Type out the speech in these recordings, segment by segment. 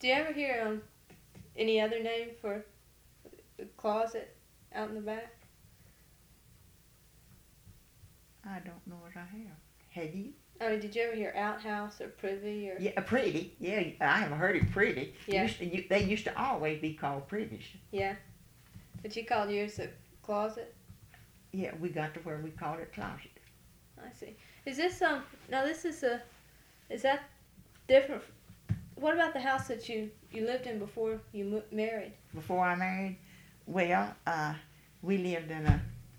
Do you ever hear any other name for the closet out in the back? I don't know as I have. Have you? I mean, did you ever hear outhouse or privy or? Yeah, pretty. Yeah, I haven't heard it pretty. Yeah. They used to always be called privies. Yeah. But you called yours a closet? Yeah, we got to where we called it closet. I see. Is this now this is that different? What about the house that you lived in before you married? Before I married, well, we lived in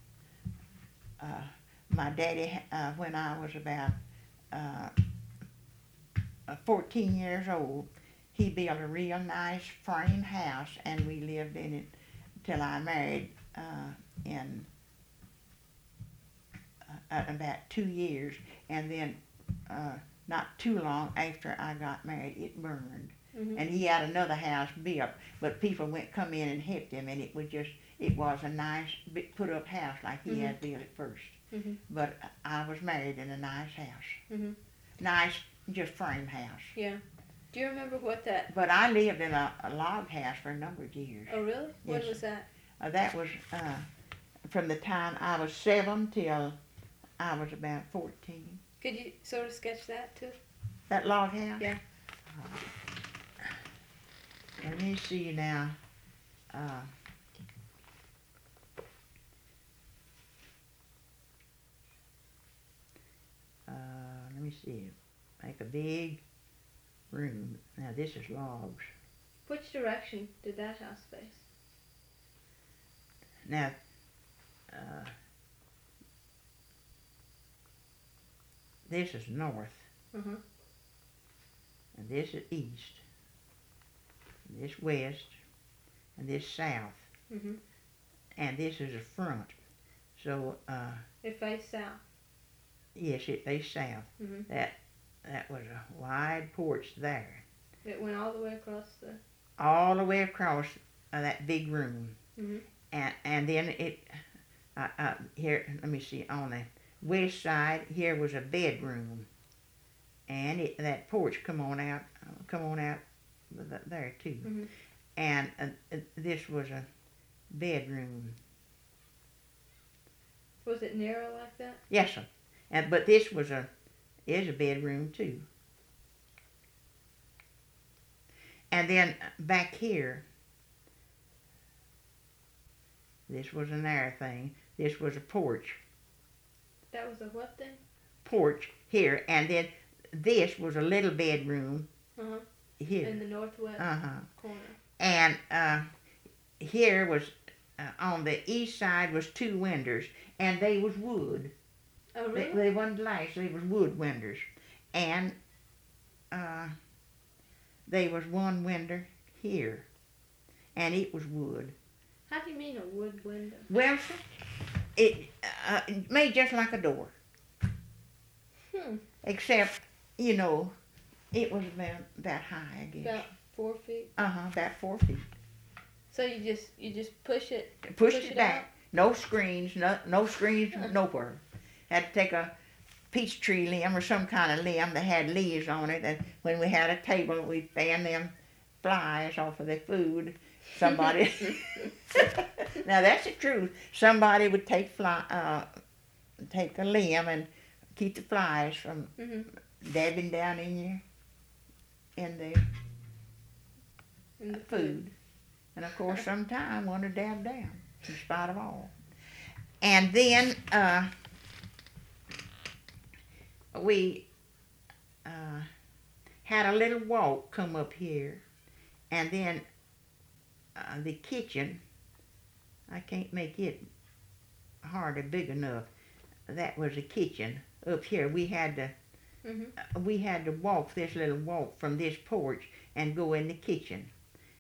my daddy, when I was about 14 years old, he built a real nice frame house, and we lived in it till I married in about 2 years, and then not too long after I got married, it burned. Mm-hmm. And he had another house built, but people come in and helped him, and it was a nice put up house like he had built it first. Mm-hmm. But I was married in a nice house. Mm-hmm. Nice, just frame house. Yeah. Do you remember what that? But I lived in a log house for a number of years. Oh, really? Yes. What was that? That was from the time I was 7 till I was about 14. Could you sort of sketch that too? That log house? Yeah. Let me see now. Let me see. Make a big room. Now this is logs. Which direction did that house face? Now, this is north, Uh-huh. and this is east, and this west, and this south, Mm-hmm. and this is the front. So, It faced south. yes, it faced south. Mm-hmm. That was a wide porch there, It went all the way across the. all the way across that big room, Mm-hmm. and then it. Here, let me see. On the west side, here was a bedroom, and that porch come on out there too. Mm-hmm. And this was a bedroom. Was it narrow like that? Yes, sir. But this is a bedroom too. And then back here, this was a narrow thing. This was a porch. That was a what thing? Porch here, and then this was a little bedroom Uh-huh. here. In the northwest Uh-huh. corner. And here was on the east side was 2 windows, and they was wood. Oh, really? They wasn't glass. They was wood windows, and there was 1 window here, and it was wood. How do you mean a wood window? Well, it made just like a door, except it was about that high, I guess. About 4 feet. About 4 feet. So you just push it. Pushed Push it it back. out? No screens. No screens nowhere. Had to take a peach tree limb or some kind of limb that had leaves on it, and when we had a table, we'd fan them flies off of the food. Somebody. Now that's the truth. Somebody would take a limb and keep the flies from dabbing down in the food. And of course, sometime one would dab down, in spite of all. And then we had a little walk come up here, and then the kitchen, I can't make it hardly big enough. That was the kitchen up here. We had to walk this little walk from this porch and go in the kitchen.